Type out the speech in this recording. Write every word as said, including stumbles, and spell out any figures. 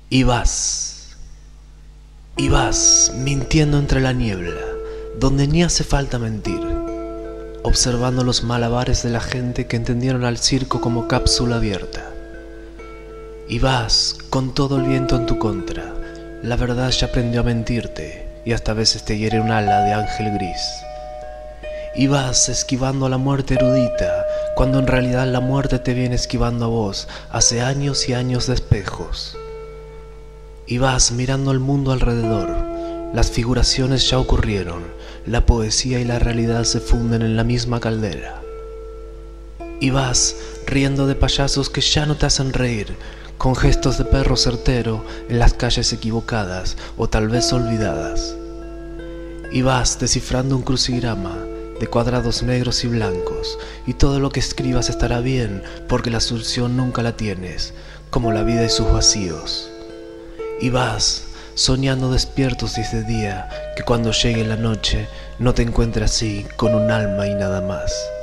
Y vas, y vas mintiendo entre la niebla, donde ni hace falta mentir, observando los malabares de la gente que entendieron al circo como cápsula abierta. Y vas con todo el viento en tu contra, la verdad ya aprendió a mentirte y hasta a veces te hiere un ala de ángel gris. Y vas esquivando a la muerte erudita, cuando en realidad la muerte te viene esquivando a vos hace años y años de espejos. Y vas mirando el mundo alrededor, las figuraciones ya ocurrieron, la poesía y la realidad se funden en la misma caldera. Y vas riendo de payasos que ya no te hacen reír, con gestos de perro certero en las calles equivocadas o tal vez olvidadas. Y vas descifrando un crucigrama de cuadrados negros y blancos, y todo lo que escribas estará bien porque la solución nunca la tienes, como la vida y sus vacíos. Y vas soñando despiertos desde día, que cuando llegue la noche no te encuentre así con un alma y nada más.